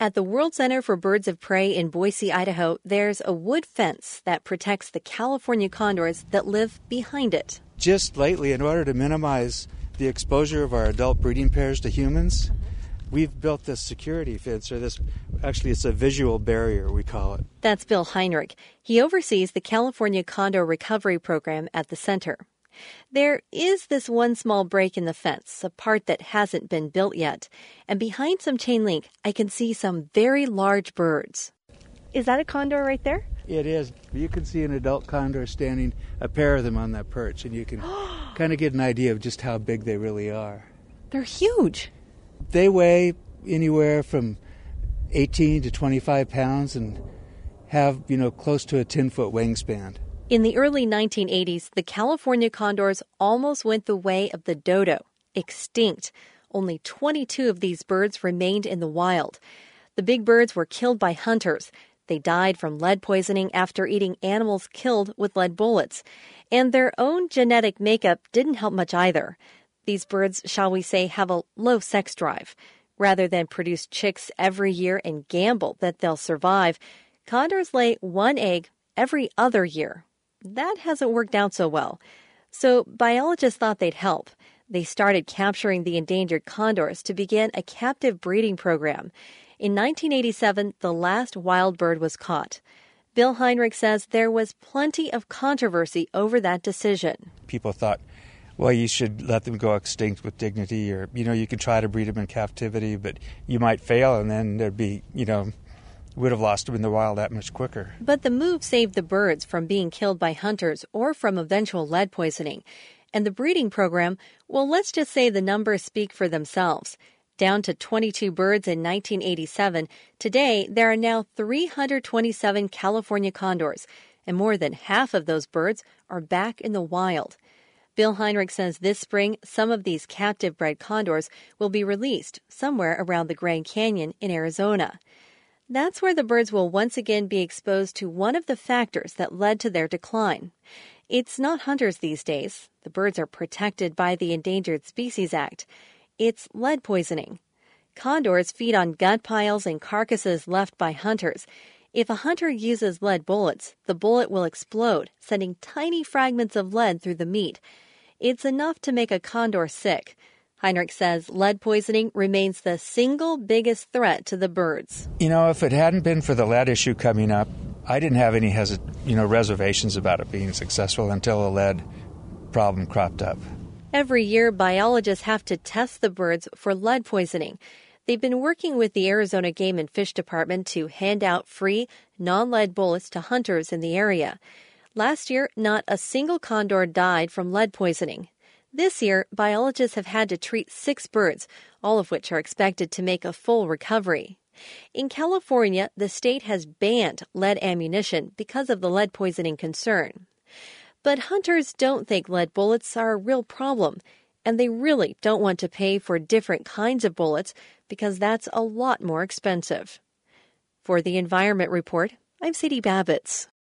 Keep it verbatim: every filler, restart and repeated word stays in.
At the World Center for Birds of Prey in Boise, Idaho, there's a wood fence that protects the California condors that live behind it. Just lately, in order to minimize the exposure of our adult breeding pairs to humans, we've built this security fence, or this, actually it's a visual barrier, we call it. That's Bill Heinrich. He oversees the California Condor Recovery Program at the center. There is this one small break in the fence, a part that hasn't been built yet. And behind some chain link, I can see some very large birds. Is that a condor right there? It is. You can see an adult condor standing, a pair of them on that perch, and you can kind of get an idea of just how big they really are. They're huge. They weigh anywhere from eighteen to twenty-five pounds and have, you know, close to a ten-foot wingspan. In the early nineteen eighties, the California condors almost went the way of the dodo, extinct. Only twenty-two of these birds remained in the wild. The big birds were killed by hunters. They died from lead poisoning after eating animals killed with lead bullets. And their own genetic makeup didn't help much either. These birds, shall we say, have a low sex drive. Rather than produce chicks every year and gamble that they'll survive, condors lay one egg every other year. That hasn't worked out so well. So biologists thought they'd help. They started capturing the endangered condors to begin a captive breeding program. In nineteen eighty-seven, the last wild bird was caught. Bill Heinrich says there was plenty of controversy over that decision. People thought, well, you should let them go extinct with dignity, or, you know, you could try to breed them in captivity, but you might fail, and then there'd be, you know, would have lost them in the wild that much quicker. But the move saved the birds from being killed by hunters or from eventual lead poisoning. And the breeding program, well, let's just say the numbers speak for themselves. Down to twenty-two birds in nineteen eighty-seven, today there are now three hundred twenty-seven California condors, and more than half of those birds are back in the wild. Bill Heinrich says this spring, some of these captive-bred condors will be released somewhere around the Grand Canyon in Arizona. That's where the birds will once again be exposed to one of the factors that led to their decline. It's not hunters these days. The birds are protected by the Endangered Species Act. It's lead poisoning. Condors feed on gut piles and carcasses left by hunters. If a hunter uses lead bullets, the bullet will explode, sending tiny fragments of lead through the meat. It's enough to make a condor sick. Heinrich says lead poisoning remains the single biggest threat to the birds. You know, if it hadn't been for the lead issue coming up, I didn't have any hesit- you know, reservations about it being successful until a lead problem cropped up. Every year, biologists have to test the birds for lead poisoning. They've been working with the Arizona Game and Fish Department to hand out free, non-lead bullets to hunters in the area. Last year, not a single condor died from lead poisoning. This year, biologists have had to treat six birds, all of which are expected to make a full recovery. In California, the state has banned lead ammunition because of the lead poisoning concern. But hunters don't think lead bullets are a real problem, and they really don't want to pay for different kinds of bullets because that's a lot more expensive. For the Environment Report, I'm Sadie Babitz.